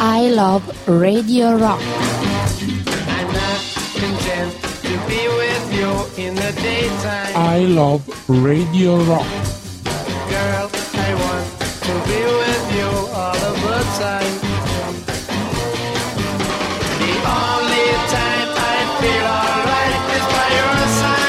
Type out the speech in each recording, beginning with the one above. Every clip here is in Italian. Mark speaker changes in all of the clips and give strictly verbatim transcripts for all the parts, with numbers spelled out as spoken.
Speaker 1: I Love Radio Rock.
Speaker 2: I'm not content to be with you in the daytime.
Speaker 3: I Love Radio Rock.
Speaker 2: Girl, I want to be with you all of the time. The only time I feel alright is by your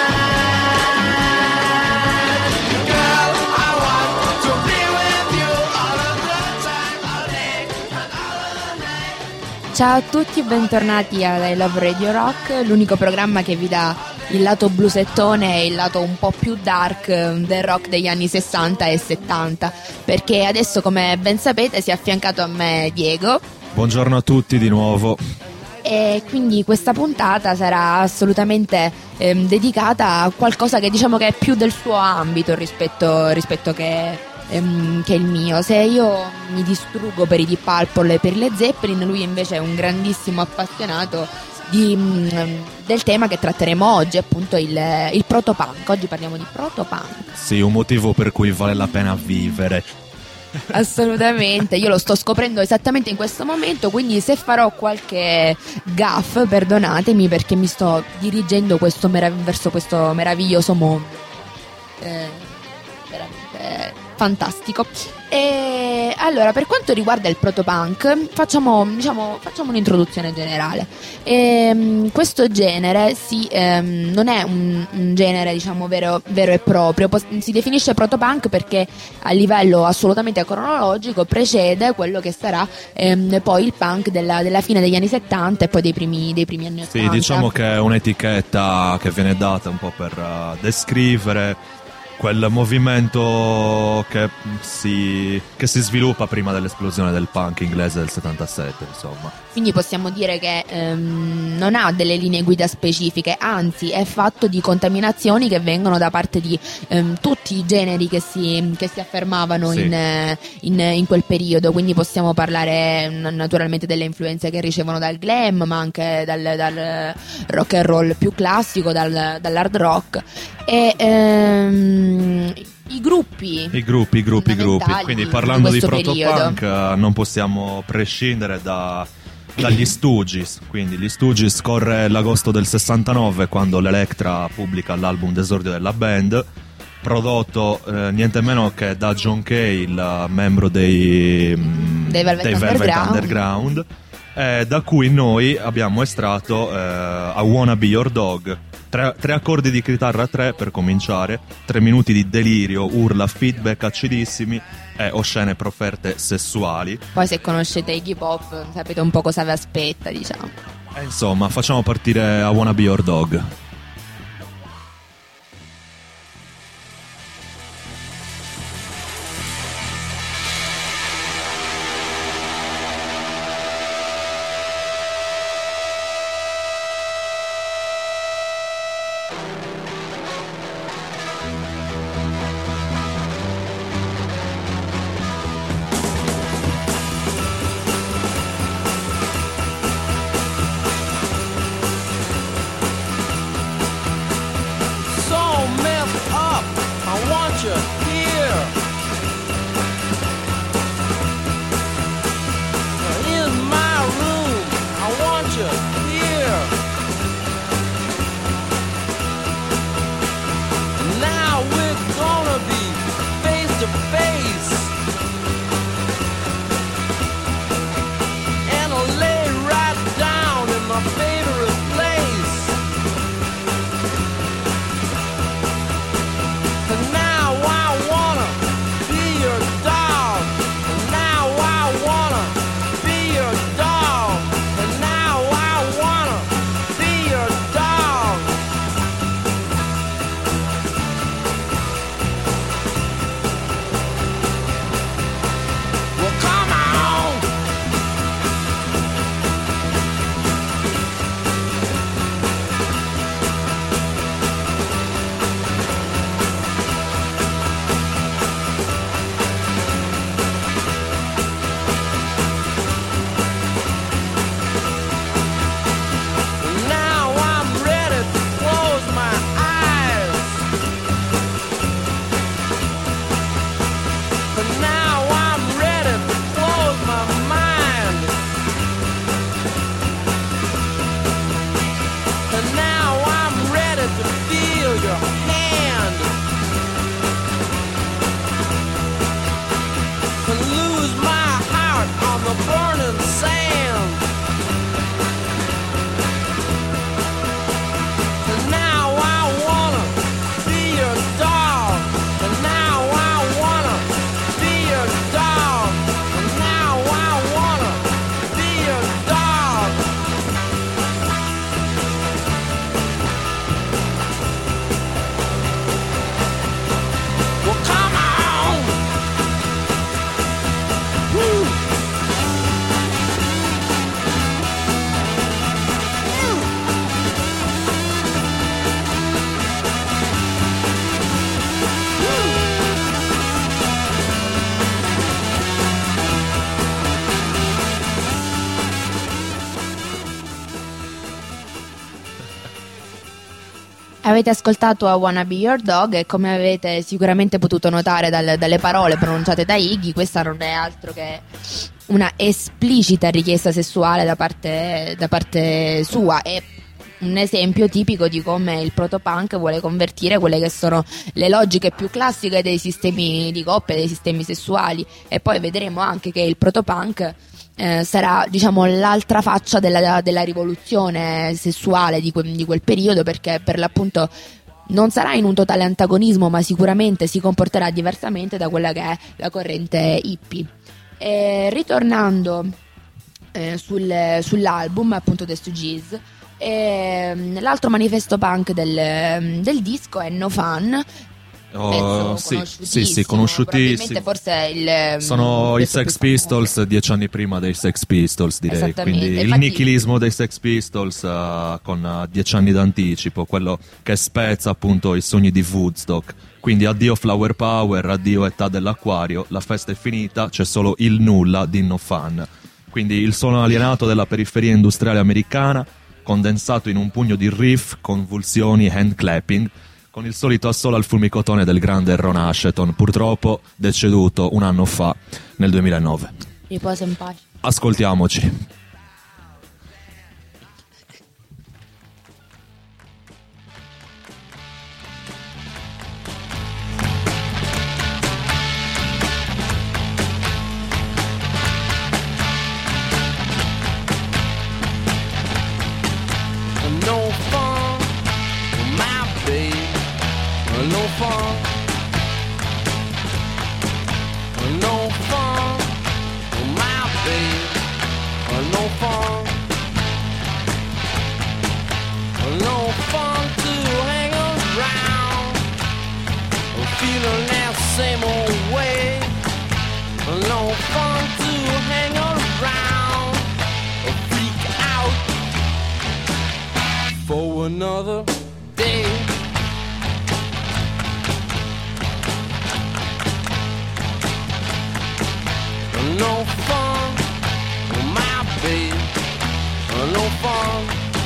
Speaker 2: side. Girl, I want to be with you all of the time, all day and all of the night.
Speaker 1: Ciao a tutti e bentornati a I Love Radio Rock, l'unico programma che vi dà il lato blusettone e il lato un po' più dark del rock degli anni sessanta e settanta, perché adesso, come ben sapete, si è affiancato a me Diego.
Speaker 4: Buongiorno a tutti di nuovo.
Speaker 1: E quindi questa puntata sarà assolutamente ehm, dedicata a qualcosa che diciamo che è più del suo ambito rispetto, rispetto che, ehm, che il mio. Se io mi distruggo per i Deep Purple e per i Led Zeppelin, lui invece è un grandissimo appassionato di, mh, del tema che tratteremo oggi, appunto il, il protopunk. Oggi parliamo di protopunk.
Speaker 4: Sì, un motivo per cui vale la pena vivere.
Speaker 1: Assolutamente, io lo sto scoprendo esattamente in questo momento, quindi se farò qualche gaff perdonatemi, perché mi sto dirigendo questo merav- verso questo meraviglioso mondo eh, veramente fantastico. E allora, per quanto riguarda il protopunk, facciamo, diciamo, facciamo un'introduzione generale. E, questo genere si, ehm, non è un, un genere, diciamo, vero, vero e proprio. Pos- si definisce protopunk perché a livello assolutamente cronologico precede quello che sarà ehm, poi il punk della, della fine degli anni settanta e poi dei primi, dei primi anni ottanta.
Speaker 4: Sì, diciamo che è un'etichetta che viene data un po' per uh, descrivere quel movimento che si, che si sviluppa prima dell'esplosione del punk inglese del settantasette, insomma.
Speaker 1: Quindi possiamo dire che ehm, non ha delle linee guida specifiche, anzi è fatto di contaminazioni che vengono da parte di ehm, tutti i generi che si, che si affermavano
Speaker 4: Sì.
Speaker 1: in, eh, in, in quel periodo. Quindi possiamo parlare n- naturalmente delle influenze che ricevono dal glam, ma anche dal, dal rock and roll più classico, dal, dall'hard rock. E ehm, i gruppi
Speaker 4: I gruppi, i gruppi, i gruppi.
Speaker 1: fondamentali
Speaker 4: Quindi
Speaker 1: di
Speaker 4: parlando di
Speaker 1: questo
Speaker 4: protopunk
Speaker 1: periodo.
Speaker 4: eh, non possiamo prescindere da, dagli Stooges. Quindi gli Stooges scorre l'agosto del sessantanove, quando l'Electra pubblica l'album d'esordio della band, prodotto eh, niente meno che da John Kay, il membro dei, mm,
Speaker 1: Dei Velvet
Speaker 4: Velvet
Speaker 1: Underground.
Speaker 4: Underground, eh, da cui noi abbiamo estratto eh, I Wanna Be Your Dog. Tre, tre accordi di chitarra a tre per cominciare, tre minuti di delirio, urla, feedback acidissimi e oscene proferte sessuali.
Speaker 1: Poi, se conoscete Iggy Pop, sapete un po' cosa vi aspetta, diciamo.
Speaker 4: E insomma, facciamo partire I Wanna Be Your Dog.
Speaker 2: So messed up, I want you here. In my room, I want you here. Now we're gonna be face to face, and I'll lay right down in my favorite place. And now I wanna be your dog. And now I wanna be your dog. And now I wanna be your dog. Well, come on. Now I'm ready to close my eyes. But now I'm ready to close my mind.
Speaker 1: Avete ascoltato I Wanna Be Your Dog e come avete sicuramente potuto notare dal- dalle parole pronunciate da Iggy, questa non è altro che una esplicita richiesta sessuale da parte, da parte sua. È un esempio tipico di come il protopunk vuole convertire quelle che sono le logiche più classiche dei sistemi di coppia, dei sistemi sessuali, e poi vedremo anche che il protopunk eh, sarà, diciamo, l'altra faccia della, della rivoluzione sessuale di, que- di quel periodo, perché per l'appunto non sarà in un totale antagonismo, ma sicuramente si comporterà diversamente da quella che è la corrente hippie. E ritornando eh, sul- sull'album appunto The Stooges, ehm, l'altro manifesto punk del, del disco è No Fun.
Speaker 4: Oh,
Speaker 1: Pezzo
Speaker 4: sì, sì, sì,
Speaker 1: conosciutissimo.
Speaker 4: conosciutissimi.
Speaker 1: Probabilmente forse il
Speaker 4: Sono i
Speaker 1: pezzo
Speaker 4: Sex
Speaker 1: più
Speaker 4: Pistols dieci anni prima dei Sex Pistols, direi.
Speaker 1: Esattamente,
Speaker 4: Quindi il
Speaker 1: infatti-
Speaker 4: nichilismo dei Sex Pistols uh, con uh, dieci anni d'anticipo, quello che spezza appunto i sogni di Woodstock. Quindi addio Flower Power, addio età dell'acquario, la festa è finita, c'è solo il nulla di No Fun. Quindi il suono alienato della periferia industriale americana, condensato in un pugno di riff, convulsioni, hand clapping, con il solito assolo al fulmicotone del grande Ron Asheton, purtroppo deceduto un anno fa, nel duemilanove.
Speaker 1: riposa in pace.
Speaker 4: Ascoltiamoci.
Speaker 2: No fun, my babe. No fun, no fun, my babe. No fun, no fun to hang around, feeling that same old way. No fun to hang around, freak out for another day. No fun, my babe. No fun,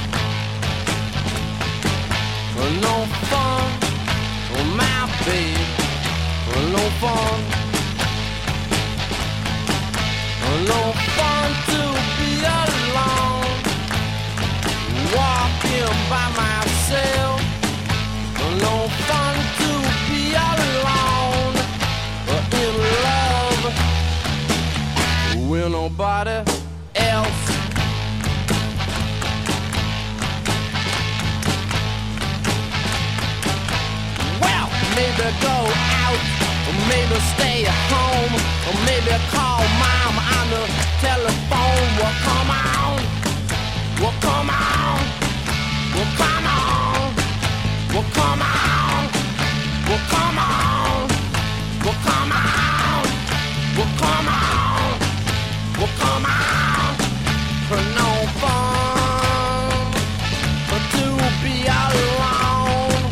Speaker 2: no fun, my babe. No fun, no fun to be alone, walking by myself. No fun to be alone in love with nobody else. Well, maybe go out, or maybe stay at home, or maybe call mom on the telephone. Well, come on, well, come on, well, come on, well, come on, well, come on, well, come on, well, come on, well, come on, for no fun, but to be alone,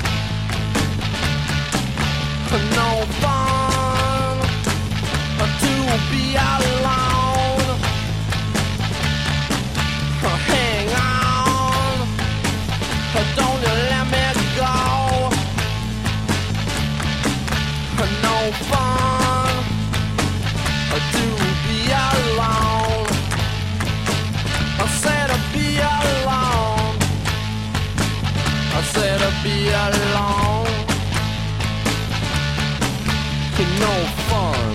Speaker 2: for no fun, but to be alone, hang on, don't you let me go, no fun, to be alone, I said to be alone, I said to be alone, no fun.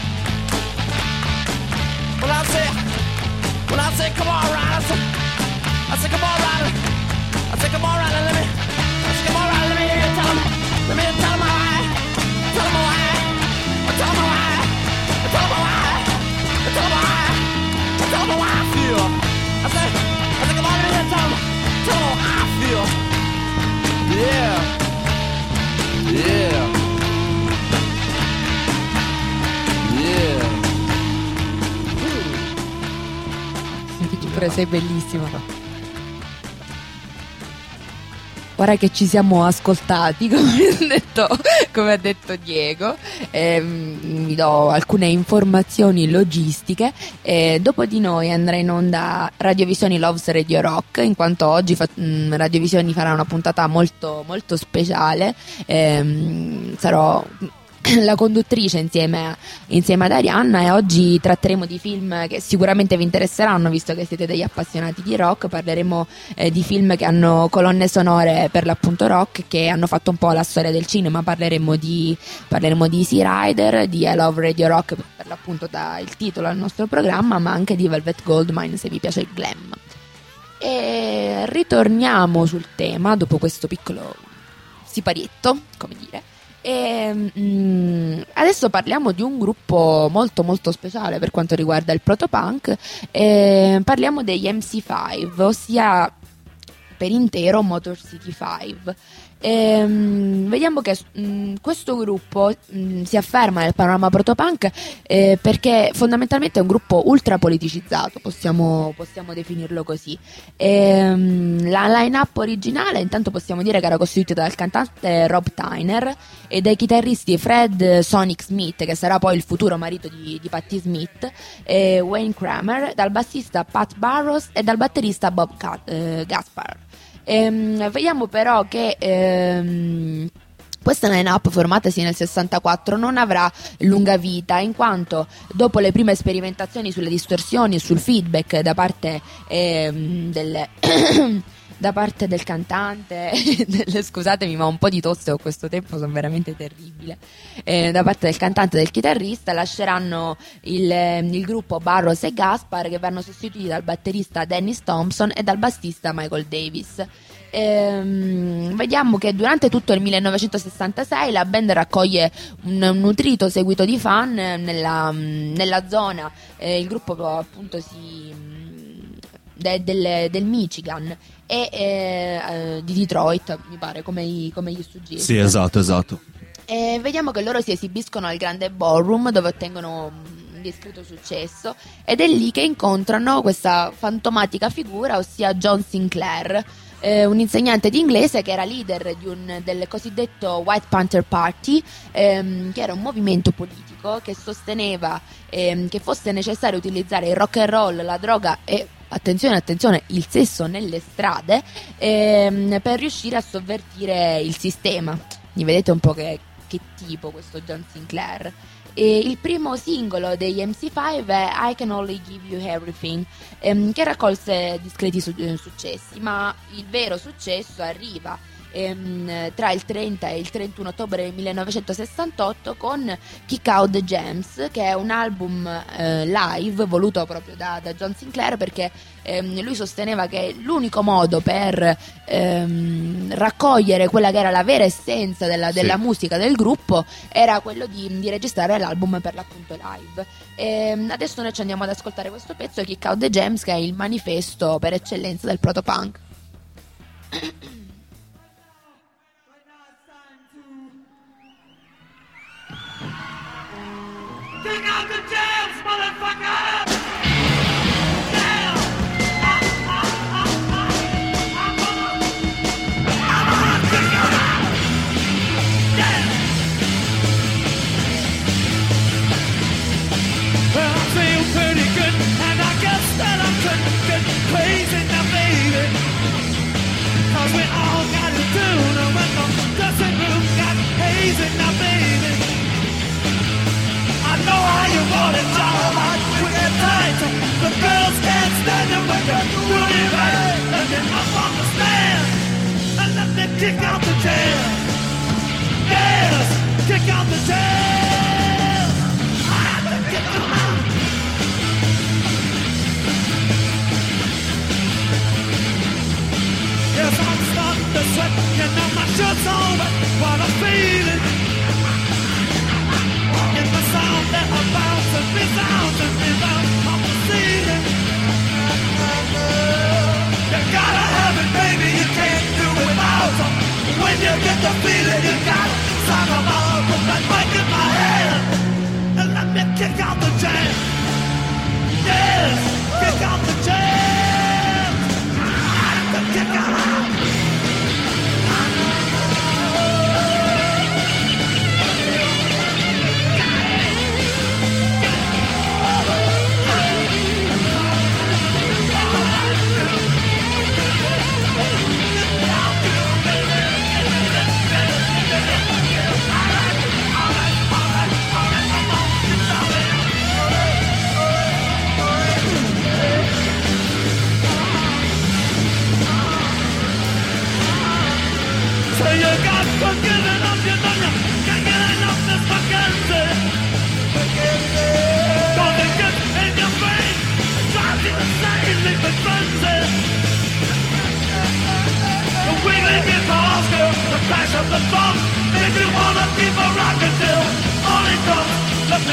Speaker 2: When I say, when I say come on, Ryder, I say, I say come on, Ryder, I say come on, Ryder, let me, I say come on, Ryder, let me hear you tell him, let me tell him why, tell him why, tell him why, tell him why, tell him why, tell him why I feel. I say, I say come on, let me hear you tell him, tell him how I feel. Yeah, yeah. Yeah.
Speaker 1: Pure sei bellissima. ora che ci siamo ascoltati, come ha detto, come ha detto Diego, ehm, vi do alcune informazioni logistiche. Eh, dopo di noi andrà in onda Radiovisioni Loves Radio Rock, in quanto oggi fa- mh, Radiovisioni farà una puntata molto, molto speciale. Ehm, sarò la conduttrice insieme, a, insieme ad Arianna, e oggi tratteremo di film che sicuramente vi interesseranno, visto che siete degli appassionati di rock. Parleremo eh, di film che hanno colonne sonore per l'appunto rock, che hanno fatto un po' la storia del cinema. Parleremo di, parleremo di Easy Rider, di I Love Radio Rock, per l'appunto dà il titolo al nostro programma, ma anche di Velvet Goldmine, se vi piace il glam. E ritorniamo sul tema dopo questo piccolo siparietto, come dire. E, mm, adesso parliamo di un gruppo molto molto speciale per quanto riguarda il protopunk. E parliamo degli M C cinque, ossia per intero Motor City cinque. E, um, vediamo che um, questo gruppo um, si afferma nel panorama protopunk eh, perché fondamentalmente è un gruppo ultra politicizzato, possiamo, possiamo definirlo così. E, um, la line-up originale intanto possiamo dire che era costituita dal cantante Rob Tyner e dai chitarristi Fred Sonic Smith, che sarà poi il futuro marito di, di Patti Smith, e Wayne Kramer, dal bassista Pat Barros e dal batterista Bob Ca- eh, Gaspar. Ehm, vediamo però che ehm, questa line-up, formatasi nel sessantaquattro, non avrà lunga vita, in quanto dopo le prime sperimentazioni sulle distorsioni e sul feedback da parte ehm, del da parte del cantante del, scusatemi, ma ho un po' di tosse con questo tempo, sono veramente terribile, eh, da parte del cantante e del chitarrista, lasceranno il, il gruppo Barros e Gaspar, che verranno sostituiti dal batterista Dennis Thompson e dal bassista Michael Davis. Ehm, vediamo che durante tutto il millenovecentosessantasei la band raccoglie un, un nutrito seguito di fan nella, nella zona. Eh, il gruppo appunto si de, del, del Michigan e eh, di Detroit, mi pare, come, i, come gli suggerisce.
Speaker 4: Sì, esatto, esatto.
Speaker 1: E vediamo che loro si esibiscono al grande ballroom, dove ottengono un discreto successo, ed è lì che incontrano questa fantomatica figura, ossia John Sinclair, eh, un insegnante di inglese che era leader di un, del cosiddetto White Panther Party, ehm, che era un movimento politico che sosteneva ehm, che fosse necessario utilizzare il rock and roll, la droga e, attenzione, attenzione, il sesso nelle strade, ehm, per riuscire a sovvertire il sistema. Quindi vedete un po' che, che tipo questo John Sinclair. E il primo singolo degli M C cinque è I Can Only Give You Everything, ehm, che raccolse discreti su- successi, ma il vero successo arriva ehm, tra il trenta e il trentuno ottobre del millenovecentosessantotto con Kick Out the Jams, che è un album eh, live voluto proprio da, da John Sinclair, perché ehm, lui sosteneva che l'unico modo per ehm, raccogliere quella che era la vera essenza della, della
Speaker 4: Sì.
Speaker 1: musica del gruppo era quello di, di registrare l'album per l'appunto live. E adesso noi ci andiamo ad ascoltare questo pezzo, Kick Out the Jams, che è il manifesto per eccellenza del protopunk.
Speaker 2: Kick out the jams, motherfucker! Yeah! Ah, ah, ah, ah. I'm gonna, I'm gonna kick you out! Yeah! Well, I feel pretty good, and I guess that I couldn't get crazy now, baby. 'Cause we all got to do know when the dressing room got hazy now, baby. I know how you want it, y'all, like quick and tight. The girls can't stand it when you're doing it right. Let me up on the stand and let me kick out the jam. Yes, kick out the jam. I have to kick them out. Yes, I'm starting to sweat, you know my shirt's on, but what I'm feeling. In the sound that I bounce and resounds and resounds off the ceiling. You gotta have it, baby, you can't do it without it. When you get the feeling, you gotta sound them out, put that mic in my head.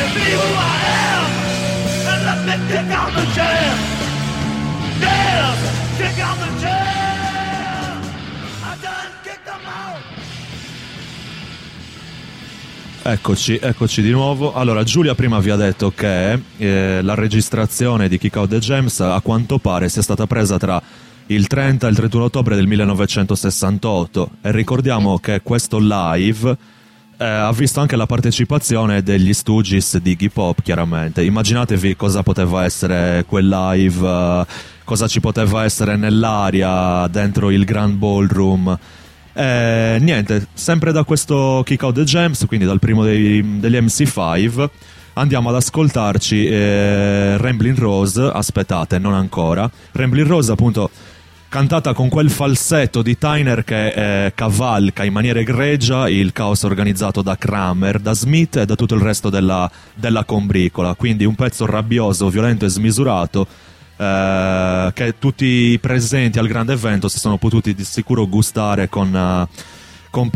Speaker 2: me be who I am, and let me kick out the jam. Yeah, kick out the jam. I done kicked them out.
Speaker 4: Eccoci, eccoci di nuovo. Allora, Giulia prima vi ha detto che eh, la registrazione di Kick Out the Jams a quanto pare sia stata presa tra il trenta e il trentuno ottobre del millenovecentosessantotto, e ricordiamo che questo live eh, ha visto anche la partecipazione degli Stooges di Iggy Pop, chiaramente. Immaginatevi cosa poteva essere quel live, eh, cosa ci poteva essere nell'aria dentro il Grand Ballroom. Eh, niente, sempre da questo Kick Out the Jams, quindi dal primo dei, degli M C cinque, andiamo ad ascoltarci eh, Ramblin' Rose. Aspettate, non ancora. Ramblin' Rose, appunto, cantata con quel falsetto di Tyner che eh, cavalca in maniera egregia il caos organizzato da Kramer, da Smith e da tutto il resto della, della combricola. Quindi un pezzo rabbioso, violento e smisurato, Eh, che tutti i presenti al grande evento si sono potuti di sicuro gustare con, uh, con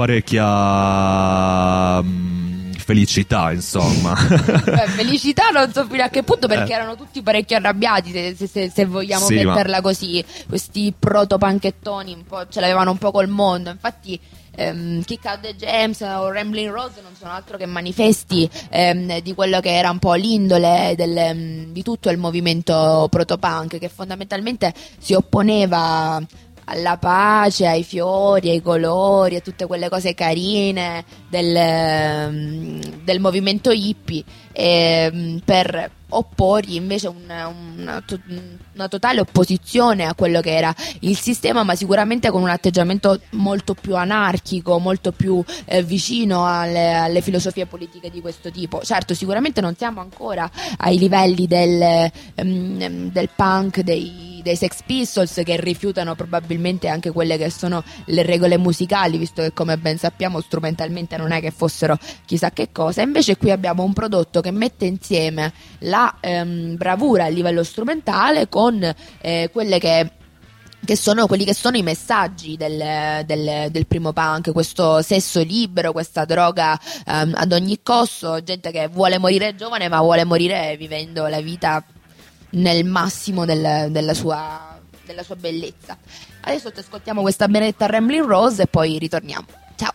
Speaker 4: parecchia um, felicità, insomma.
Speaker 1: Beh, felicità non so fino a che punto, perché
Speaker 4: Eh.
Speaker 1: erano tutti parecchio arrabbiati, se, se- se- se vogliamo
Speaker 4: Sì, ma-
Speaker 1: metterla così. Questi proto-panchettoni un po' ce l'avevano un po' col mondo. Infatti ehm, Kick Out the Jams o Ramblin' Rose non sono altro che manifesti ehm, di quello che era un po' l'indole del, ehm, di tutto il movimento proto-punk, che fondamentalmente si opponeva alla pace, ai fiori, ai colori, a tutte quelle cose carine del, ehm, del movimento hippie, ehm, per opporgli invece una, una, to- una totale opposizione a quello che era il sistema, ma sicuramente con un atteggiamento molto più anarchico, molto più eh, vicino alle, alle filosofie politiche di questo tipo. Certo, sicuramente non siamo ancora ai livelli del, ehm, del punk, dei, dei Sex Pistols, che rifiutano probabilmente anche quelle che sono le regole musicali, visto che, come ben sappiamo, strumentalmente non è che fossero chissà che cosa. Invece qui abbiamo un prodotto che mette insieme la ehm, bravura a livello strumentale con eh, quelle che che sono quelli che sono i messaggi del, del, del primo punk, questo sesso libero, questa droga ehm, ad ogni costo, gente che vuole morire giovane ma vuole morire vivendo la vita nel massimo del- della sua, della sua bellezza. Adesso ti ascoltiamo questa benedetta Ramblin' Rose e poi ritorniamo. Ciao.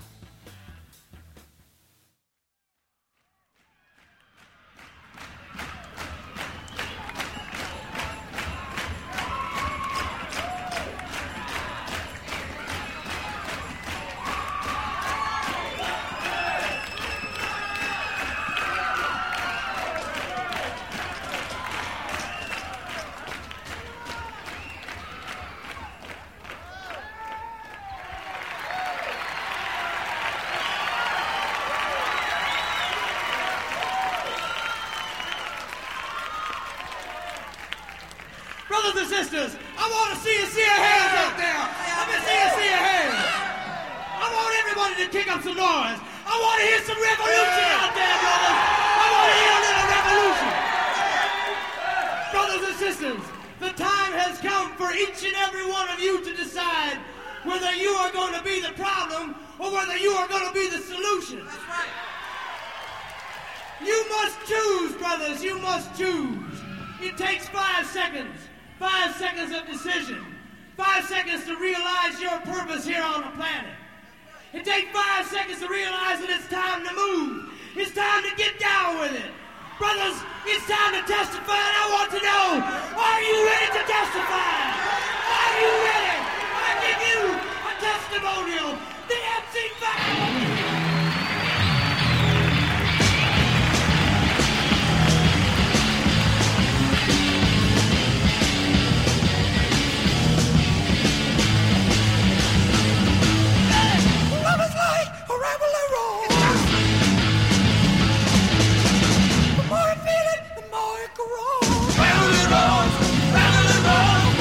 Speaker 2: Brothers and sisters, I want to see you see your hands out there. Let me see you see your hands. I want everybody to kick up some noise. I want to hear some revolution out there, brothers. I want to hear a little revolution. Brothers and sisters, the time has come for each and every one of you to decide whether you are going to be the problem or whether you are going to be the solution. That's right. You must choose, brothers. You must choose. It takes five seconds. Five seconds of decision. Five seconds to realize your purpose here on the planet. It takes five seconds to realize that it's time to move. It's time to get down with it. Brothers, it's time to testify, and I want to know, are you ready to testify? Are you ready? I give you a testimonial. The M C five. Love is like a rambling road. The more you feel it, the more it grows. Rambling roads, rambling roads.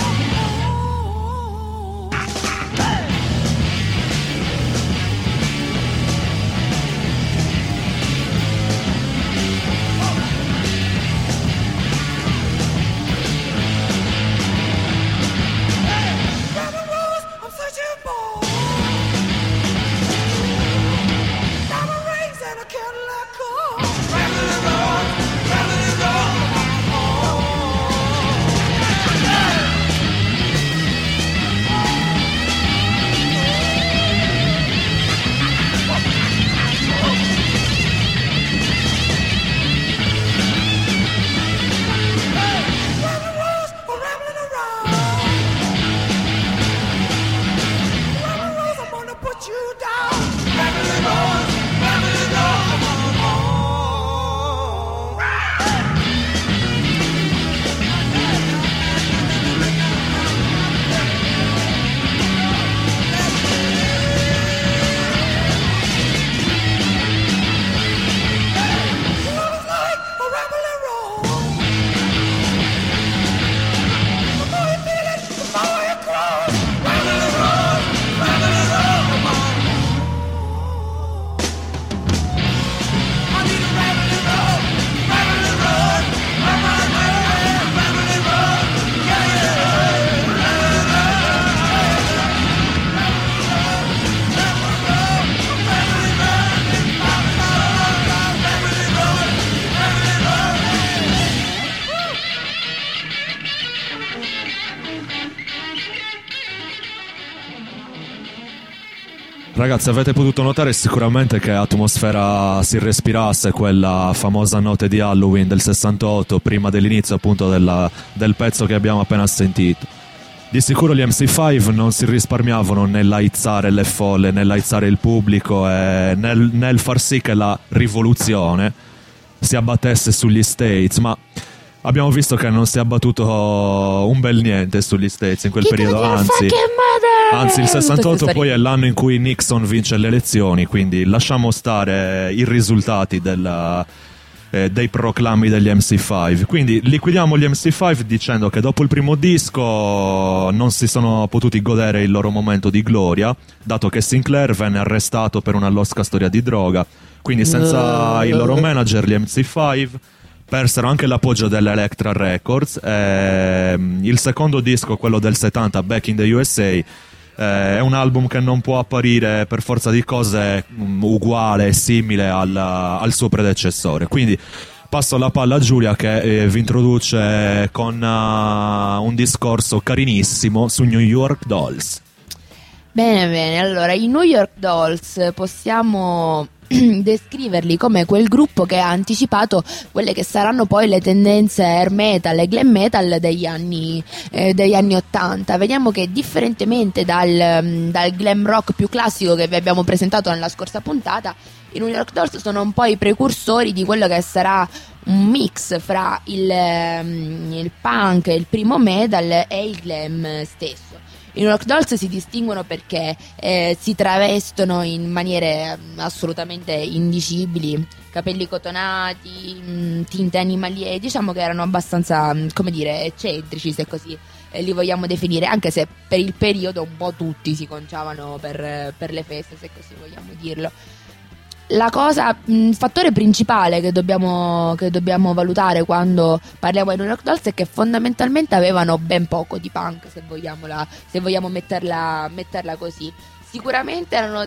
Speaker 4: Ragazzi, avete potuto notare sicuramente che atmosfera si respirasse quella famosa notte di Halloween del sessantotto, prima dell'inizio appunto della, del pezzo che abbiamo appena sentito. Di sicuro gli M C cinque non si risparmiavano nell'aizzare le folle, nell'aizzare il pubblico e nel, nel far sì che la rivoluzione si abbattesse sugli States, ma abbiamo visto che non si è abbattuto un bel niente sugli States in quel
Speaker 1: Kick
Speaker 4: periodo,
Speaker 1: your
Speaker 4: anzi,
Speaker 1: fucking mother!
Speaker 4: anzi il sessantotto
Speaker 1: Tutte
Speaker 4: poi è l'anno in cui Nixon vince le elezioni, quindi lasciamo stare i risultati della, eh, dei proclami degli M C cinque. Quindi liquidiamo gli M C cinque dicendo che dopo il primo disco non si sono potuti godere il loro momento di gloria, dato che Sinclair venne arrestato per una losca storia di droga, quindi senza il loro manager gli M C cinque persero anche l'appoggio dell'Electra Records. Ehm, il secondo disco, quello del settanta, Back in the U S A, eh, è un album che non può apparire per forza di cose um, uguale, simile al, al suo predecessore. Quindi passo la palla a Giulia che eh, vi introduce con uh, un discorso carinissimo su New York Dolls.
Speaker 1: Bene, bene, allora i New York Dolls possiamo descriverli come quel gruppo che ha anticipato quelle che saranno poi le tendenze air metal e glam metal degli anni eh, degli anni ottanta. Vediamo che differentemente dal, dal glam rock più classico che vi abbiamo presentato nella scorsa puntata, i New York Dolls sono un po' i precursori di quello che sarà un mix fra il, il punk, il primo metal e il glam stesso. I New York Dolls si distinguono perché eh, si travestono in maniere assolutamente indicibili, capelli cotonati, mh, tinte animalie, diciamo che erano abbastanza, mh, come dire, eccentrici, se così eh, li vogliamo definire, anche se per il periodo un po' tutti si conciavano per, per le feste, se così vogliamo dirlo. La cosa, il fattore principale che dobbiamo, che dobbiamo valutare quando parliamo di New York Dolls è che fondamentalmente avevano ben poco di punk, se vogliamo, la, se vogliamo metterla, metterla così. Sicuramente erano,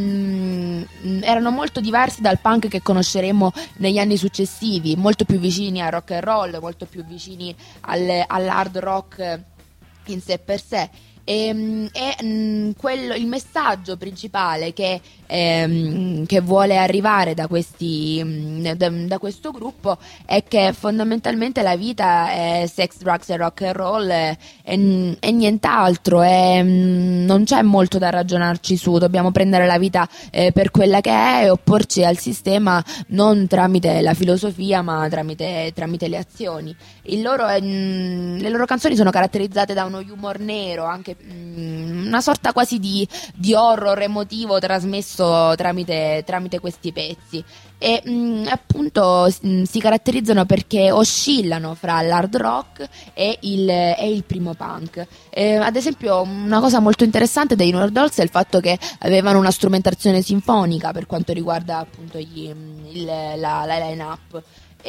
Speaker 1: mm, erano molto diversi dal punk che conosceremo negli anni successivi, molto più vicini al rock and roll, molto più vicini al, all'hard rock in sé per sé. E, e mh, quello, il messaggio principale che, ehm, che vuole arrivare da, questi, mh, da, da questo gruppo è che fondamentalmente la vita è sex, drugs e rock and roll e, e, e nient'altro, e, mh, non c'è molto da ragionarci su, dobbiamo prendere la vita eh, per quella che è e opporci al sistema non tramite la filosofia ma tramite, tramite le azioni. Il loro, mh, le loro canzoni sono caratterizzate da uno humor nero, anche una sorta quasi di, di horror emotivo trasmesso tramite, tramite questi pezzi e mh, appunto mh, si caratterizzano perché oscillano fra l'hard rock e il, e il primo punk. Eh, ad esempio una cosa molto interessante dei New York Dolls è il fatto che avevano una strumentazione sinfonica per quanto riguarda appunto gli, il, la, la line-up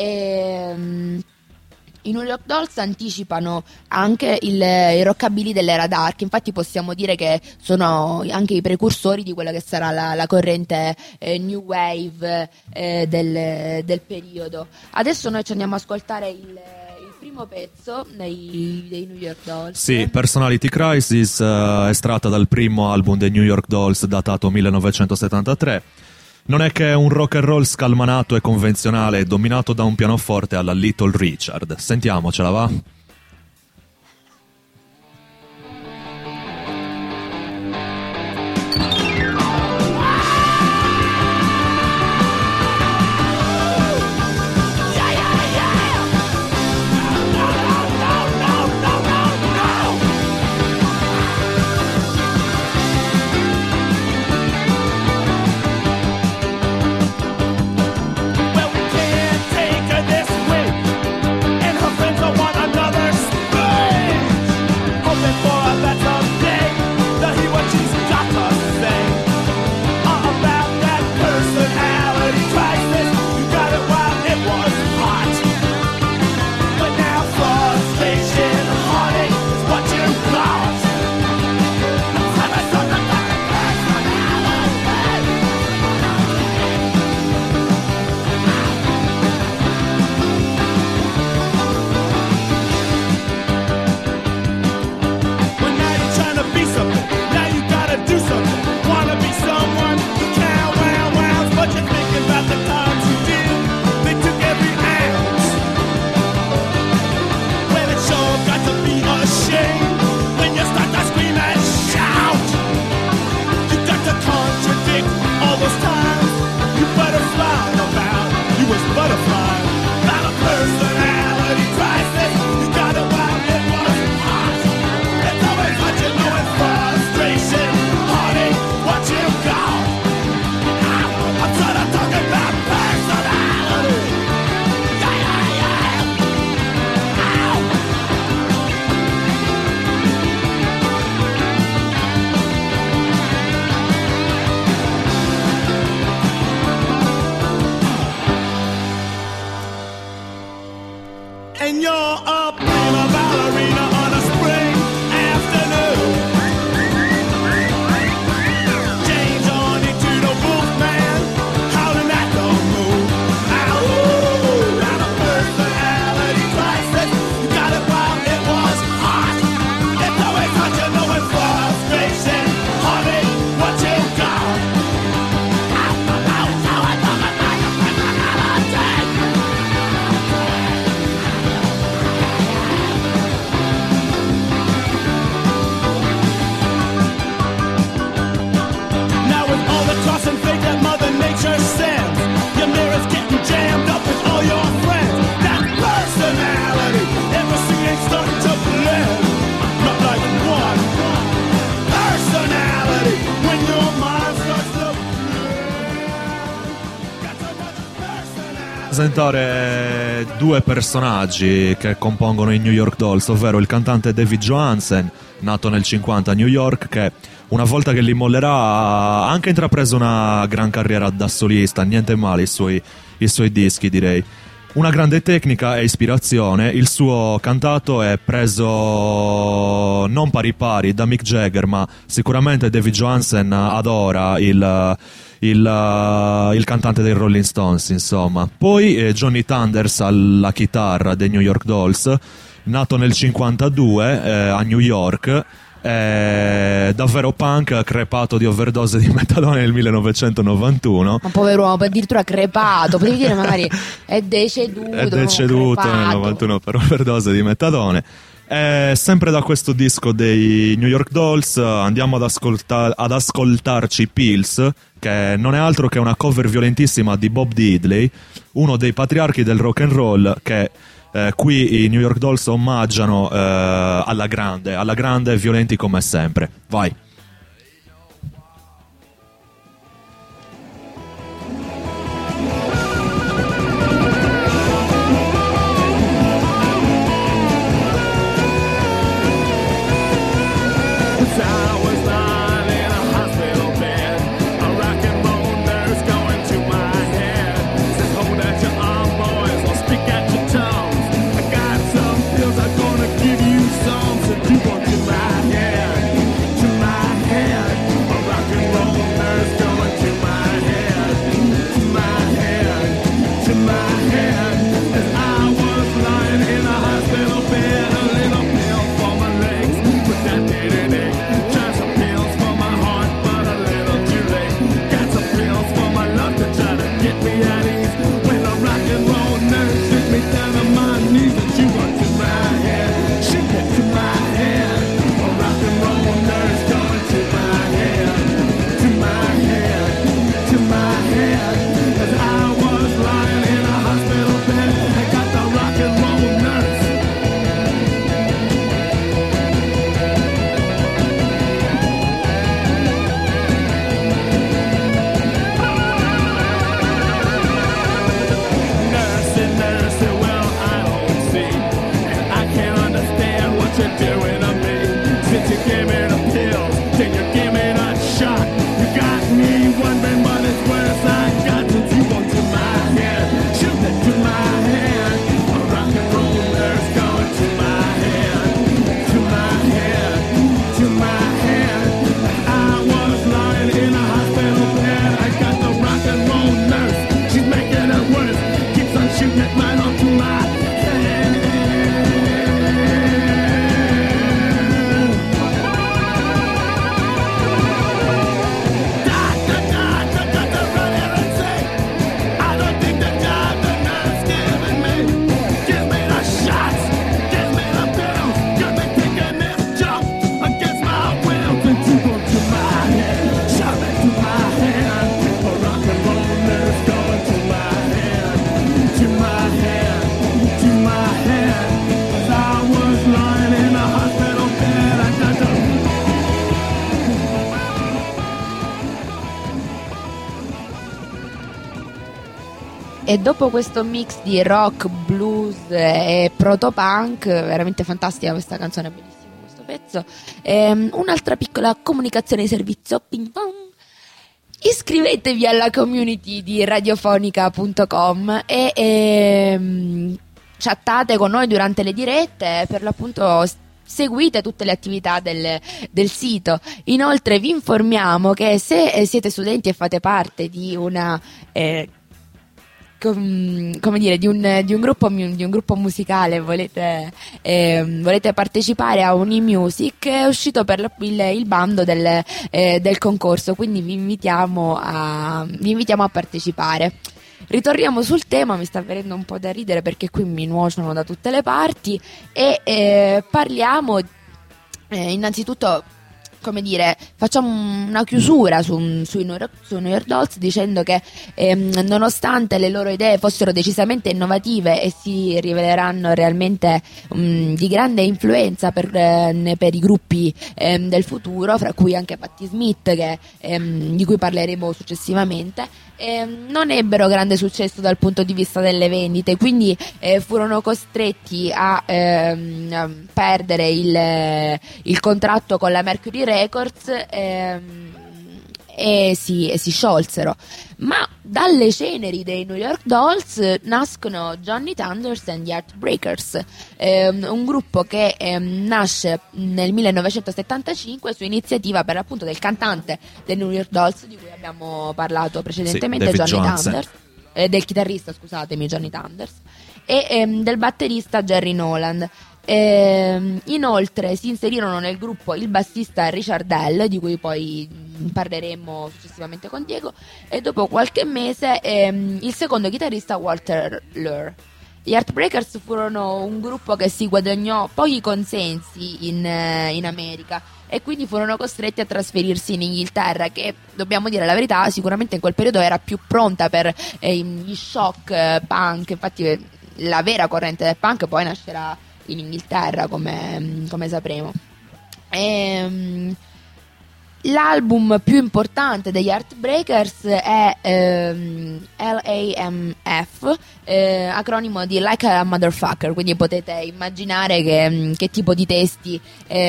Speaker 1: e, mh, i New York Dolls anticipano anche il, il rockabilly dell'era dark, infatti possiamo dire che sono anche i precursori di quella che sarà la, la corrente eh, new wave eh, del, del periodo. Adesso noi ci andiamo ad ascoltare il, il primo pezzo dei, dei New York Dolls.
Speaker 4: Sì, Personality Crisis, uh, estratta dal primo album dei New York Dolls datato millenovecentosettantatré. Non è che un rock and roll scalmanato e convenzionale dominato da un pianoforte alla Little Richard. Sentiamocela, va?
Speaker 2: Well, we can't take her this way, and her friends don't want another. and you're a prima ballerina on a spring afternoon. Change on into the Wolfman, howling at the moon. Ow, not a personality crisis. You got it while it was hot. It's always hot, you know it's frustration. Honey, what you got? And fake that Mother Nature sends. Your mirror's getting jammed up with all your friends. That personality, everything ain't starting to blend. Not like one personality. When your mind starts to blend, that's another personality.
Speaker 4: Presentare due personaggi che compongono i New York Dolls, ovvero il cantante David Johansen, nato nel cinquanta a New York, che una volta che li mollerà ha anche intrapreso una gran carriera da solista, niente male i suoi, i suoi dischi, direi. Una grande tecnica e ispirazione, il suo cantato è preso non pari pari da Mick Jagger, ma sicuramente David Johansen adora il, il, il cantante dei Rolling Stones, insomma. Poi eh, Johnny Thunders alla chitarra dei New York Dolls, nato nel cinquantadue eh, a New York. È davvero punk, crepato di overdose di metadone nel millenovecentonovantuno.
Speaker 1: Ma povero uomo, addirittura crepato, potevi dire magari è deceduto.
Speaker 4: È deceduto nel novantuno per overdose di metadone. E sempre da questo disco dei New York Dolls andiamo ad, ascolta- ad ascoltarci Pills, che non è altro che una cover violentissima di Bob Diddley, uno dei patriarchi del rock and roll, che Eh, qui i New York Dolls omaggiano eh, alla grande, alla grande, violenti come sempre. Vai.
Speaker 1: E dopo questo mix di rock, blues e protopunk, veramente fantastica questa canzone, bellissimo questo pezzo. Ehm, un'altra piccola comunicazione di servizio, ping pong. Iscrivetevi alla community di radiofonica punto com e ehm, chattate con noi durante le dirette, per l'appunto s- seguite tutte le attività del, del sito. Inoltre vi informiamo che se eh, siete studenti e fate parte di una eh, com- come dire di un, di un gruppo mu- di un gruppo musicale, volete ehm, volete partecipare a un e-music, è uscito per la- il, il bando del, eh, del concorso, quindi vi invitiamo a vi invitiamo a partecipare. Ritorniamo sul tema, mi sta venendo un po' da ridere perché qui mi nuociono da tutte le parti e eh, parliamo eh, innanzitutto, come dire, facciamo una chiusura su, sui New York, su New York Dolls dicendo che ehm, nonostante le loro idee fossero decisamente innovative e si riveleranno realmente um, di grande influenza per, eh, per i gruppi ehm, del futuro, fra cui anche Patti Smith, che, ehm, di cui parleremo successivamente, ehm, non ebbero grande successo dal punto di vista delle vendite, quindi eh, furono costretti a ehm, perdere il, il contratto con la Mercury Records ehm, e, si, e si sciolsero. Ma dalle ceneri dei New York Dolls nascono Johnny Thunders and the Heartbreakers, ehm, un gruppo che ehm, nasce nel millenovecentosettantacinque su iniziativa per l'appunto del cantante dei New York Dolls di cui abbiamo parlato precedentemente,
Speaker 4: Sì, David
Speaker 1: Johnny
Speaker 4: Johnson.
Speaker 1: Thunders, eh, del chitarrista, scusatemi, Johnny Thunders, e ehm, del batterista Jerry Nolan. Ehm, inoltre si inserirono nel gruppo il bassista Richard Hell, di cui poi mh, parleremo successivamente con Diego, e dopo qualche mese ehm, il secondo chitarrista Walter Lure. Gli Heartbreakers furono un gruppo che si guadagnò pochi consensi in, eh, in America e quindi furono costretti a trasferirsi in Inghilterra, che, dobbiamo dire la verità, sicuramente in quel periodo era più pronta per eh, gli shock eh, punk. Infatti eh, la vera corrente del punk poi nascerà in Inghilterra, come, come sapremo. Ehm, l'album più importante degli Heartbreakers è ehm, L A M F, eh, acronimo di Like a Motherfucker, quindi potete immaginare che, che tipo di testi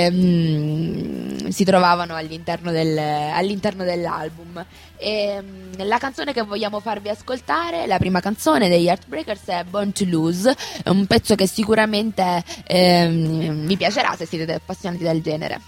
Speaker 1: ehm, si trovavano all'interno, del, all'interno dell'album. E, la canzone che vogliamo farvi ascoltare, la prima canzone degli Heartbreakers, è Born to Lose, è un pezzo che sicuramente ehm, vi piacerà se siete appassionati del genere.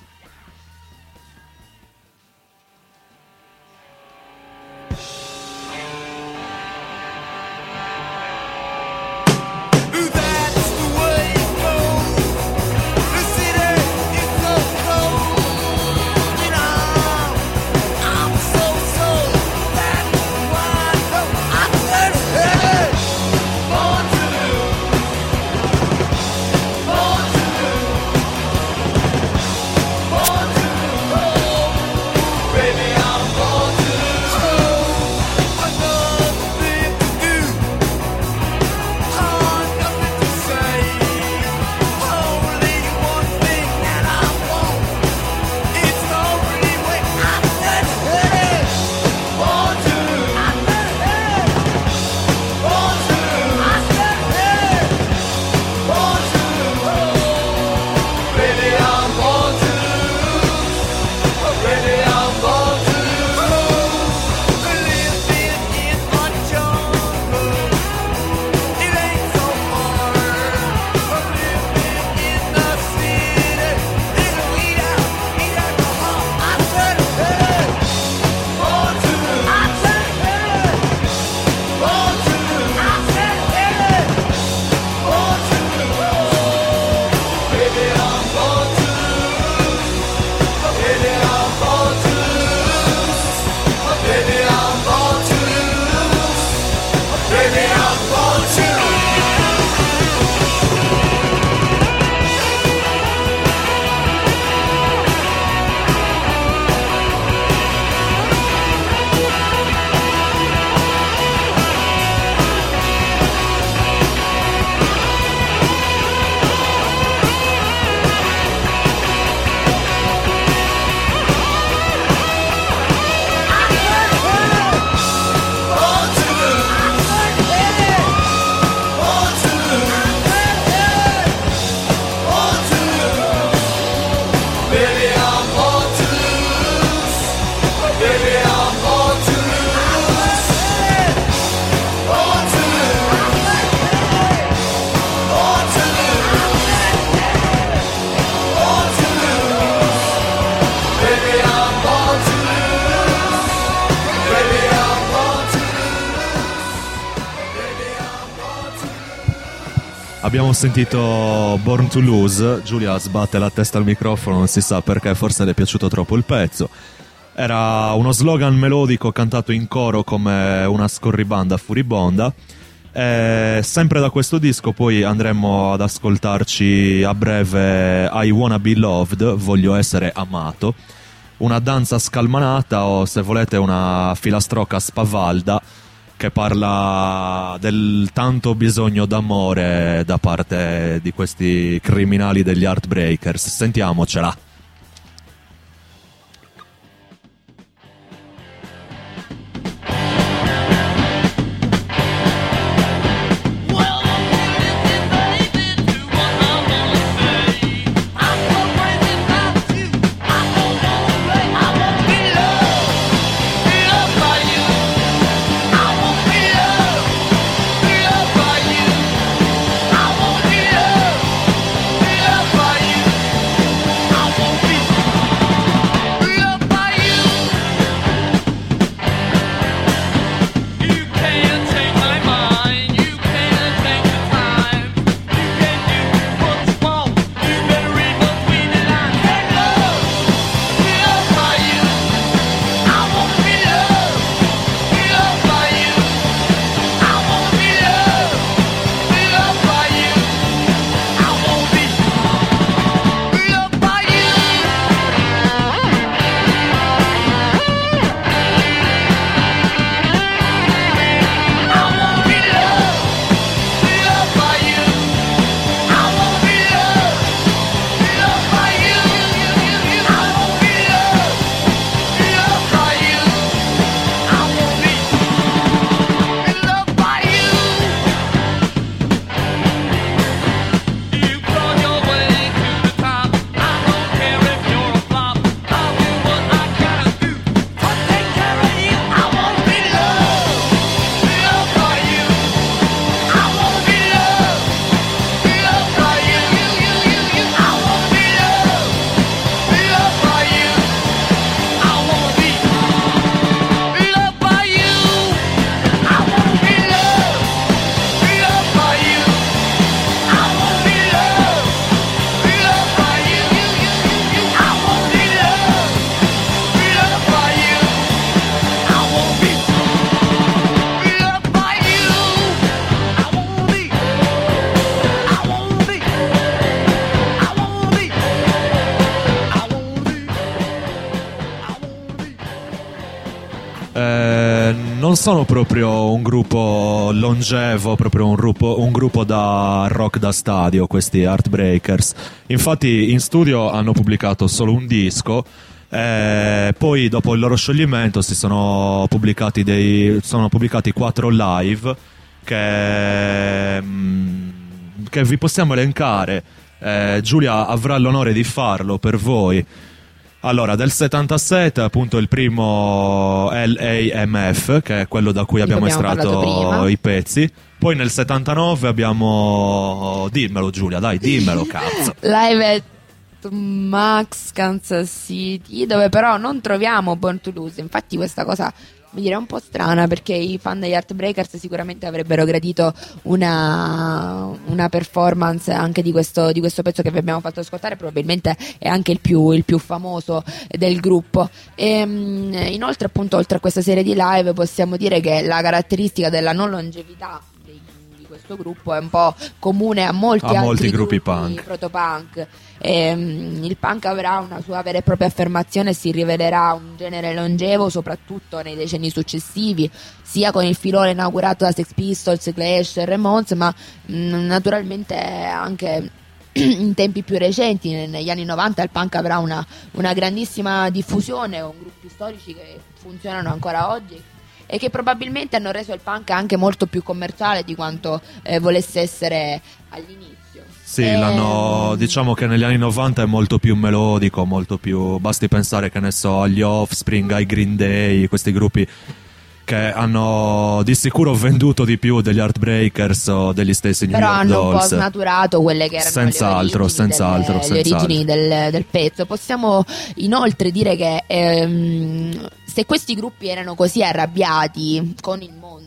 Speaker 2: Born to lose.
Speaker 4: Abbiamo sentito Born to Lose. Giulia sbatte la testa al microfono, non si sa perché, forse le è piaciuto troppo il pezzo. Era uno slogan melodico cantato in coro come una scorribanda furibonda. E sempre da questo disco poi andremo ad ascoltarci a breve I Wanna Be Loved, Voglio essere amato, una danza scalmanata o se volete una filastrocca spavalda che parla del tanto bisogno d'amore da parte di questi criminali degli Heartbreakers. Sentiamocela. Non sono proprio un gruppo longevo, proprio un gruppo, un gruppo da rock da stadio, questi Heartbreakers. Infatti in studio hanno pubblicato solo un disco, eh, poi dopo il loro scioglimento si sono pubblicati dei sono pubblicati quattro live che, che vi possiamo elencare. eh, Giulia avrà l'onore di farlo per voi. Allora, del settantasette appunto il primo L A M F, che è quello da cui abbiamo,
Speaker 1: abbiamo
Speaker 4: estratto i pezzi. Poi nel settantanove abbiamo... Dimmelo Giulia, dai, dimmelo, cazzo.
Speaker 1: Live at Max Kansas City, dove però non troviamo Born to Lose. Infatti questa cosa mi direi un po' strana, perché i fan degli Heartbreakers sicuramente avrebbero gradito una, una performance anche di questo, di questo pezzo che vi abbiamo fatto ascoltare. Probabilmente è anche il più, il più famoso del gruppo. E, inoltre appunto, oltre a questa serie di live, possiamo dire che la caratteristica della non longevità dei, di questo gruppo è un po' comune a molti,
Speaker 4: a
Speaker 1: altri
Speaker 4: molti gruppi,
Speaker 1: gruppi
Speaker 4: punk
Speaker 1: protopunk. E, um, il punk avrà una sua vera e propria affermazione e si rivelerà un genere longevo soprattutto nei decenni successivi, sia con il filone inaugurato da Sex Pistols, Clash e Ramones, ma mh, naturalmente anche in tempi più recenti. Negli anni novanta il punk avrà una, una grandissima diffusione, con gruppi storici che funzionano ancora oggi e che probabilmente hanno reso il punk anche molto più commerciale di quanto eh, volesse essere all'inizio.
Speaker 4: Sì,
Speaker 1: E...
Speaker 4: l'hanno, diciamo che negli anni novanta è molto più melodico, molto più, basti pensare, che ne so, agli Offspring, ai Green Day, questi gruppi che hanno di sicuro venduto di più degli Heartbreakers o degli stessi New
Speaker 1: però
Speaker 4: York
Speaker 1: hanno
Speaker 4: Dolls.
Speaker 1: un po' snaturato quelle che erano
Speaker 4: Senz'altro,
Speaker 1: le origini,
Speaker 4: senz'altro,
Speaker 1: delle,
Speaker 4: senz'altro.
Speaker 1: le origini del, del pezzo. Possiamo inoltre dire che ehm, se questi gruppi erano così arrabbiati con il mondo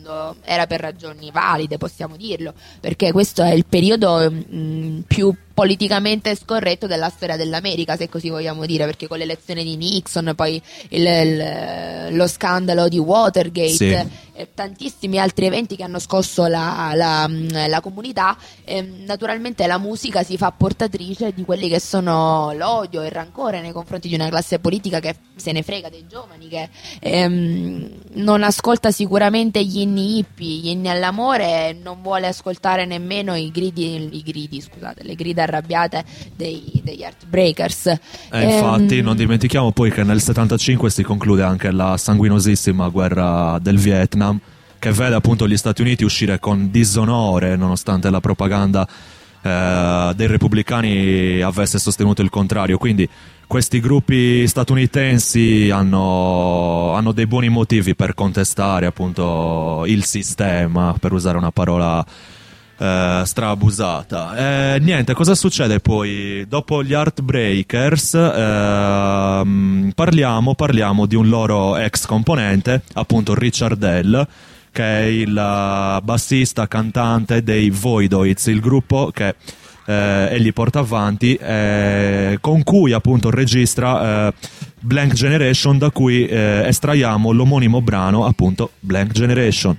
Speaker 1: quando era per ragioni valide, possiamo dirlo, perché questo è il periodo mh, più politicamente scorretto della storia dell'America, se così vogliamo dire, perché con l'elezione di Nixon, poi il, il, lo scandalo di Watergate,
Speaker 4: sì.
Speaker 1: e tantissimi altri eventi che hanno scosso la, la, la comunità, eh, naturalmente la musica si fa portatrice di quelli che sono l'odio e il rancore nei confronti di una classe politica che se ne frega dei giovani, che ehm, non ascolta sicuramente gli inni hippie, gli inni all'amore, e non vuole ascoltare nemmeno i gridi, i gridi scusate, le grida arrabbiate dei, degli Heartbreakers.
Speaker 4: E eh, infatti non dimentichiamo poi che nel settantacinque si conclude anche la sanguinosissima guerra del Vietnam, che vede appunto gli Stati Uniti uscire con disonore nonostante la propaganda eh, dei repubblicani avesse sostenuto il contrario. Quindi questi gruppi statunitensi hanno, hanno dei buoni motivi per contestare appunto il sistema, per usare una parola Eh, straabusata. Eh, niente, cosa succede poi? Dopo gli Heartbreakers ehm, parliamo, parliamo di un loro ex componente, appunto Richard Hell, che è il uh, bassista cantante dei Voidoids, il gruppo che eh, egli porta avanti, eh, con cui appunto registra eh, Blank Generation, da cui eh, estraiamo l'omonimo brano, appunto Blank Generation.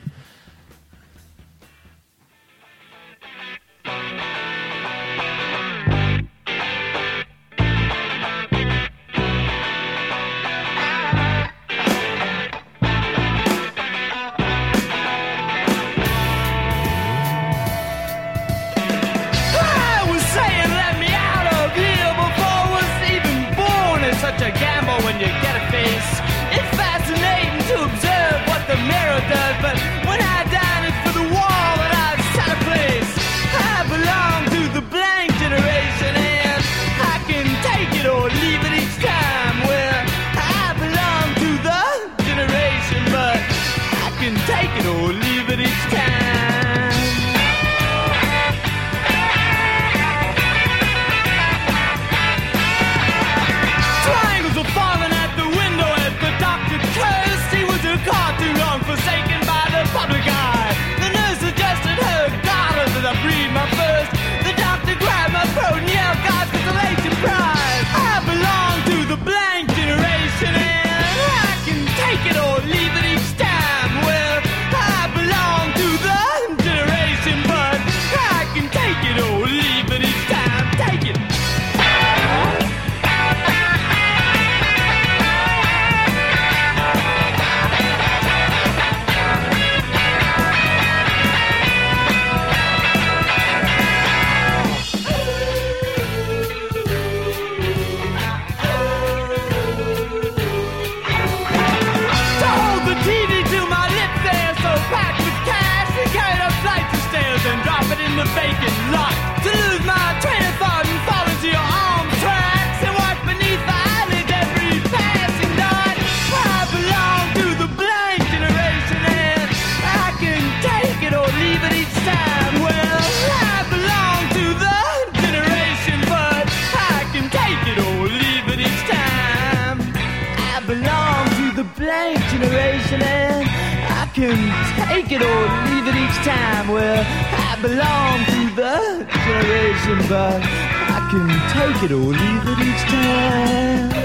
Speaker 2: Generation and I can take it or leave it each time. Well, I belong to the generation, but I can take it or leave it each time.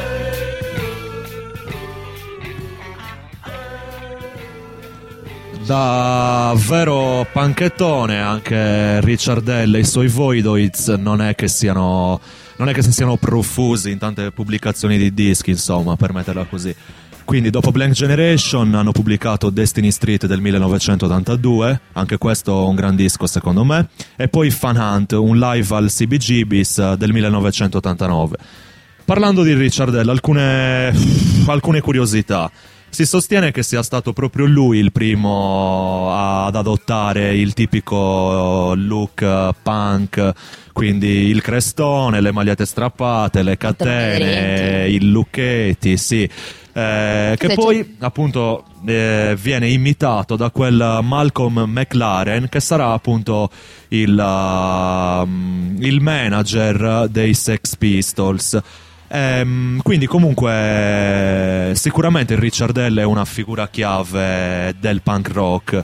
Speaker 4: Da vero panchettone anche Richard Hell e i suoi Voidoids non è che siano non è che si siano profusi in tante pubblicazioni di dischi, insomma, per metterla così. Quindi dopo Blank Generation hanno pubblicato Destiny Street del millenovecentottantadue, anche questo un gran disco secondo me, e poi Fun Hunt, un live al C B G B S del millenovecentottantanove. Parlando di Richard Hell, alcune, alcune curiosità. Si sostiene che sia stato proprio lui il primo ad adottare il tipico look punk, quindi il crestone, le magliette strappate, le catene, i lucchetti, sì. Eh, che poi appunto eh, viene imitato da quel Malcolm McLaren, che sarà appunto il, uh, il manager dei Sex Pistols. Ehm, quindi comunque sicuramente Richard Hell è una figura chiave del punk rock.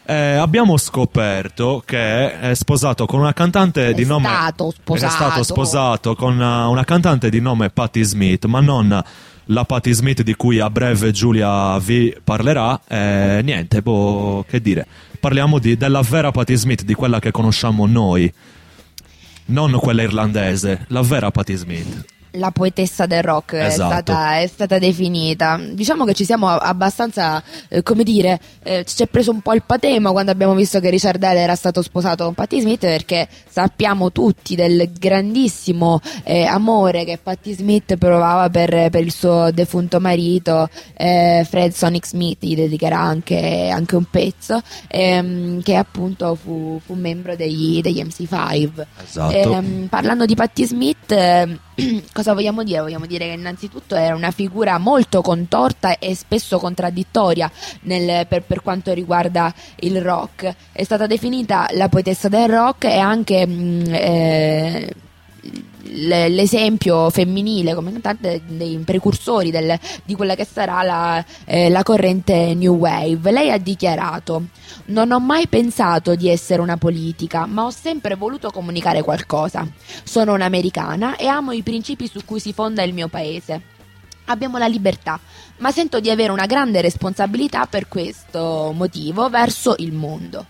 Speaker 4: Eh, abbiamo scoperto che è sposato con una cantante
Speaker 1: È
Speaker 4: di nome
Speaker 1: stato sposato.
Speaker 4: è stato sposato con una, una cantante di nome Patti Smith, ma non la Patti Smith di cui a breve Giulia vi parlerà. Eh, niente, boh, che dire. Parliamo di, della vera Patti Smith, di quella che conosciamo noi, non quella irlandese, la vera Patti Smith.
Speaker 1: La poetessa del rock è,
Speaker 4: Esatto.
Speaker 1: stata, è stata definita. Diciamo che ci siamo abbastanza, eh, come dire, eh, ci è preso un po' il patema quando abbiamo visto che Richard Hell era stato sposato con Patti Smith, perché sappiamo tutti del grandissimo eh, amore che Patti Smith provava per, per il suo defunto marito, eh, Fred Sonic Smith. Gli dedicherà anche, anche un pezzo, ehm, che appunto fu, fu membro degli, degli M C cinque.
Speaker 4: Esatto.
Speaker 1: Ehm, parlando di Patti Smith, eh, cosa vogliamo dire? Vogliamo dire che innanzitutto era una figura molto contorta e spesso contraddittoria nel, per, per quanto riguarda il rock. È stata definita la poetessa del rock e anche mh, eh, l- l'esempio femminile come cantante dei precursori del, di quella che sarà la, eh, la corrente New Wave. Lei ha dichiarato: non ho mai pensato di essere una politica, ma ho sempre voluto comunicare qualcosa. Sono un'americana e amo i principi su cui si fonda il mio paese. Abbiamo la libertà, ma sento di avere una grande responsabilità per questo motivo verso il mondo.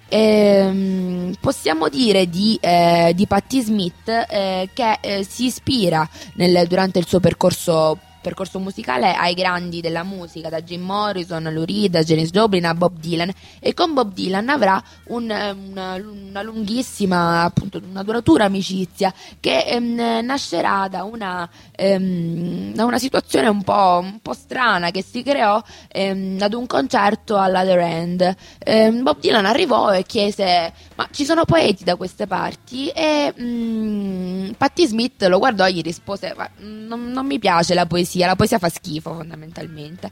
Speaker 1: Ehm, possiamo dire di, eh, di Patti Smith eh, che eh, si ispira nel, durante il suo percorso percorso musicale ai grandi della musica, da Jim Morrison a Lou Reed, a Janis Joplin a Bob Dylan, e con Bob Dylan avrà un, una, una lunghissima, appunto una duratura amicizia che ehm, nascerà da una, ehm, da una situazione un po', un po' strana che si creò ehm, ad un concerto all'Other End. ehm, Bob Dylan arrivò e chiese: ma ci sono poeti da queste parti? E mm, Patti Smith lo guardò e gli rispose: ma non, non mi piace la poesia, la poesia fa schifo fondamentalmente.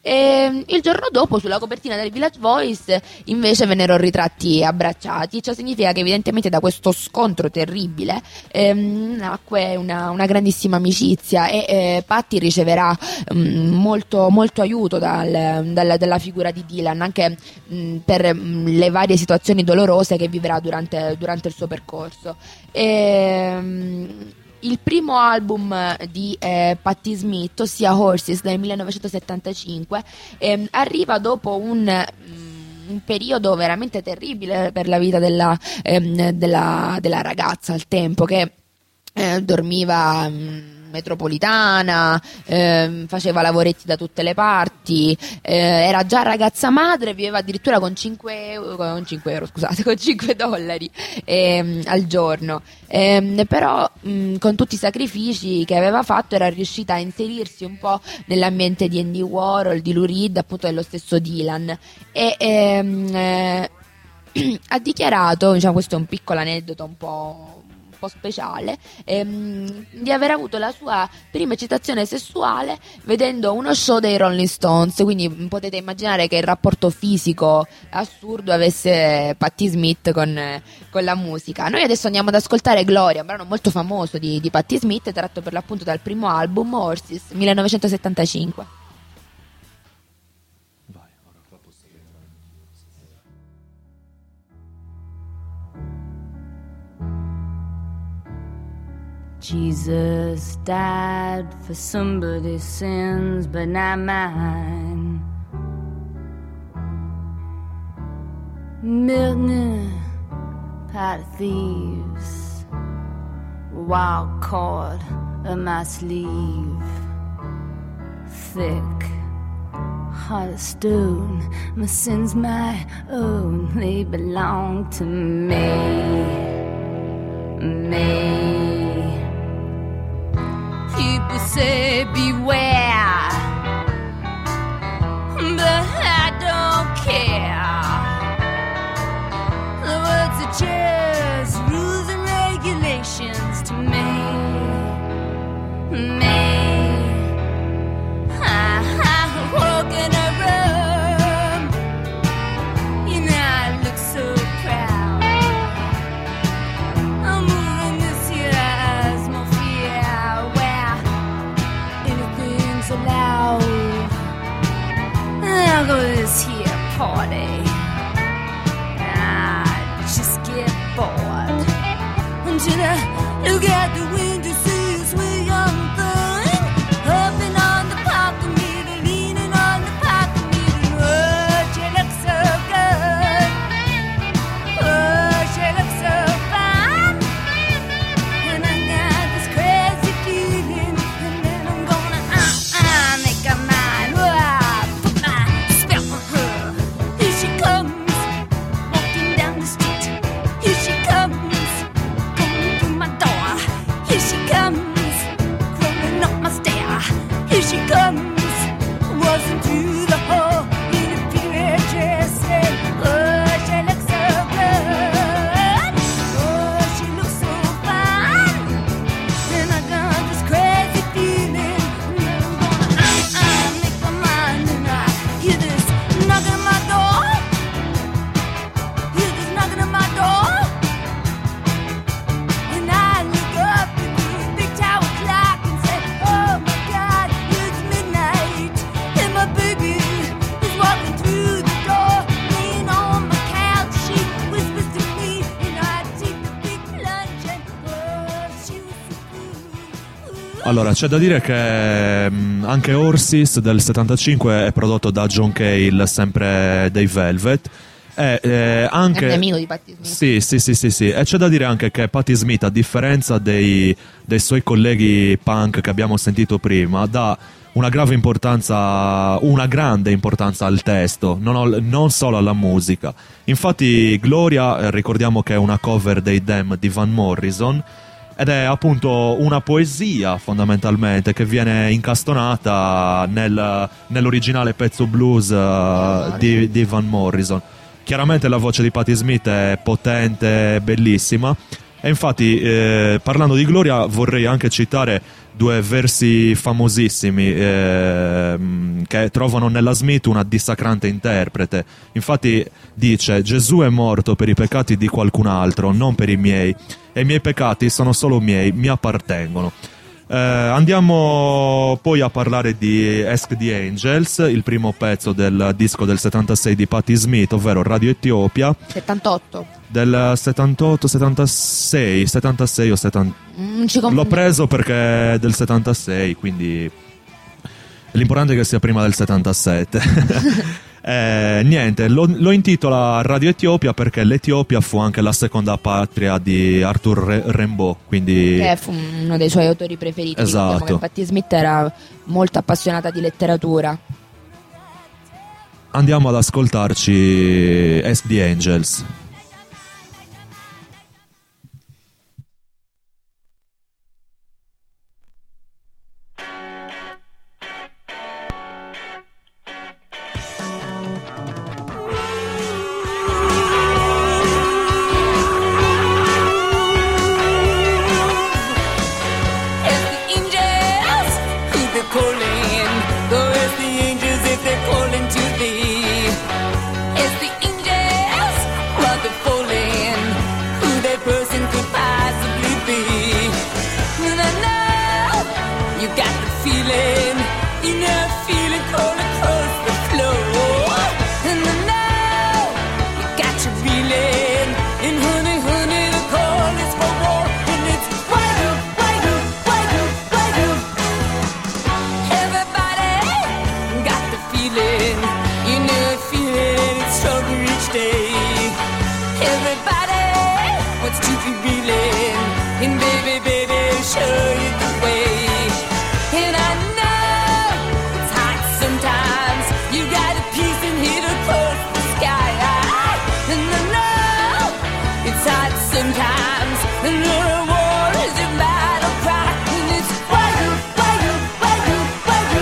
Speaker 1: E il giorno dopo sulla copertina del Village Voice invece vennero ritratti abbracciati. Ciò significa che evidentemente da questo scontro terribile ehm, nacque una, una grandissima amicizia, e eh, Patti riceverà mh, molto, molto aiuto dal, dal, dalla figura di Dylan, anche mh, per mh, le varie situazioni dolorose che vivrà durante, durante il suo percorso. E, mh, il primo album di eh, Patti Smith, ossia Horses del millenovecentosettantacinque, ehm, arriva dopo un, mm, un periodo veramente terribile per la vita della, ehm, della, della ragazza al tempo, che eh, dormiva mm, metropolitana, ehm, faceva lavoretti da tutte le parti, eh, era già ragazza madre, viveva addirittura con cinque euro, con cinque euro scusate, con cinque dollari ehm, al giorno. Ehm, però mh, con tutti i sacrifici che aveva fatto era riuscita a inserirsi un po' nell'ambiente di Andy Warhol, di Lou Reed, appunto dello stesso Dylan, e ehm, eh, ha dichiarato, diciamo, questo è un piccolo aneddoto un po' un po' speciale, ehm, di aver avuto la sua prima eccitazione sessuale vedendo uno show dei Rolling Stones. Quindi potete immaginare che il rapporto fisico assurdo avesse Patti Smith con, con la musica. Noi adesso andiamo ad ascoltare Gloria, un brano molto famoso di, di Patti Smith, tratto per l'appunto dal primo album Horses millenovecentosettantacinque.
Speaker 5: Jesus died for somebody's sins, but not mine. Milton, pot of thieves, wild cord of my sleeve, thick, heart of stone. My sins my own, they belong to me, me. People say beware, but I don't care. The words are just rules and regulations to me, me. I, I walk in a room, you know I look so proud. I'm moving this here as my fear. Anything Should I look at the window, see a sweet young thing hopping on the parking meter, leaning on the parking meter. Oh, she looks so good. Oh, she looks so fine. And I got this crazy feeling, and then I'm gonna uh uh make her mine. Oh, put my spell on her. Here she comes, walking down the street. Here she comes. Here she comes, crawling up my stair. Here she comes, waltzing through the hall in a period dress. Oh, she looks so good. Oh, she looks so fine. And I got this crazy feeling, and I'm gonna uh uh make my mind. And I hear this knocking at my door. Hear this knocking at my door. And I look up at the big tower clock and say, oh my God, it's midnight. And my baby is walking through the door, laying on my couch. She whispers to me, and I take the big plunge, and oh, she was so good.
Speaker 4: Allora, c'è da dire che mh, anche Horses del settantacinque è prodotto da John Cale, sempre dei Velvet. E eh, anche
Speaker 1: È un amico di Patti Smith.
Speaker 4: Sì, sì, sì, sì, sì. E c'è da dire anche che Patti Smith, a differenza dei, dei suoi colleghi punk che abbiamo sentito prima, dà una grave importanza, una grande importanza al testo, non, ho- non solo alla musica. Infatti Gloria, eh, ricordiamo che è una cover dei Damned di Van Morrison, ed è appunto una poesia fondamentalmente che viene incastonata nel- nell'originale pezzo blues eh, di, di Van Morrison. Chiaramente la voce di Patti Smith è potente, bellissima, e infatti eh, parlando di Gloria vorrei anche citare due versi famosissimi eh, che trovano nella Smith una dissacrante interprete. Infatti dice: Gesù è morto per i peccati di qualcun altro, non per i miei, e i miei peccati sono solo miei, mi appartengono. Eh, andiamo poi a parlare di Ask the Angels, il primo pezzo del disco del settantasei di Patti Smith, ovvero Radio Etiopia,
Speaker 1: settantotto.
Speaker 4: del settantotto, settantasei, settantasei o settanta.
Speaker 1: Mm, ci
Speaker 4: L'ho
Speaker 1: confondo.
Speaker 4: preso perché è del settantasei, quindi l'importante è che sia prima del settantasette. Eh, niente, lo, lo intitola Radio Etiopia perché l'Etiopia fu anche la seconda patria di Arthur Re- Rimbaud, quindi
Speaker 1: Che fu uno dei suoi autori preferiti.
Speaker 4: Esatto.
Speaker 1: Diciamo che Patti Smith era molto appassionata di letteratura.
Speaker 4: andiamo ad ascoltarci Ask the Angels.
Speaker 5: It's the angels who they're calling. Go as the angels if they're calling to thee. It's the angels while they're falling. Who that person could possibly be? And I know you got the feeling. You know a feeling cold across the floor. And I know you got your feeling. And honey, honey, the call is for war. And it's why do, why do, why do, why do? Everybody got the feeling. You know a feeling, it's stronger each day. Everybody wants to be reeling. And baby, baby, show you the way. And I know it's hot sometimes. You got a piece and hit across the sky. And I know it's hot sometimes. And the war is a battle cry. And it's why do, why do, why do, why do?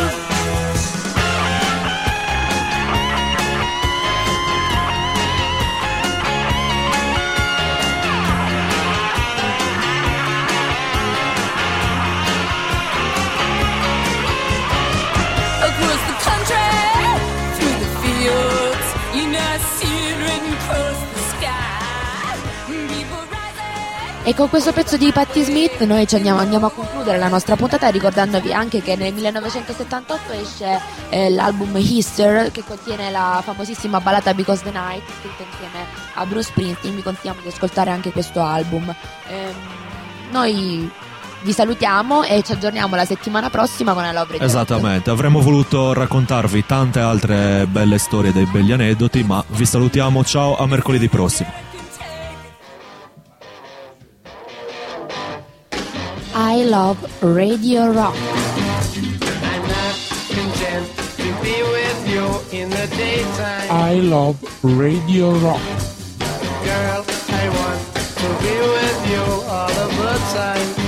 Speaker 5: Across the country, through the fields, you know I see it written across the sky. People rising.
Speaker 1: E con questo pezzo di Patti Smith noi ci andiamo, andiamo a concludere la nostra puntata ricordandovi anche che nel millenovecentosettantotto esce eh, l'album Hister, che contiene la famosissima ballata Because the Night, scritta insieme a Bruce Springsteen. Vi consigliamo di ascoltare anche questo album. Ehm, noi vi salutiamo e ci aggiorniamo la settimana prossima con la Love Radio.
Speaker 4: Esattamente, avremmo voluto raccontarvi tante altre belle storie, dei belli aneddoti, ma vi salutiamo, ciao, a mercoledì prossimo.
Speaker 1: I love Radio Rock.
Speaker 2: I'm not content to be with you in the daytime.
Speaker 3: I love Radio Rock.
Speaker 2: Girl, I want to be with you all of the time.